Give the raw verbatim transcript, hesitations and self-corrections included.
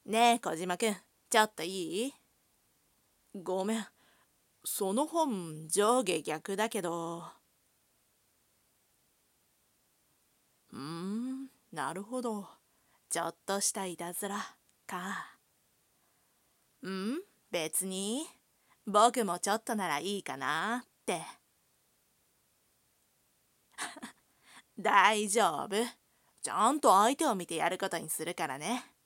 ねえ、小島くん、ちょっといい？ ごめん、その本上下逆だけど。うーん、なるほど。ちょっとしたいたずらか。 うん、別に。僕もちょっとならいいかなって。大丈夫。ちゃんと相手を見てやることにするからね。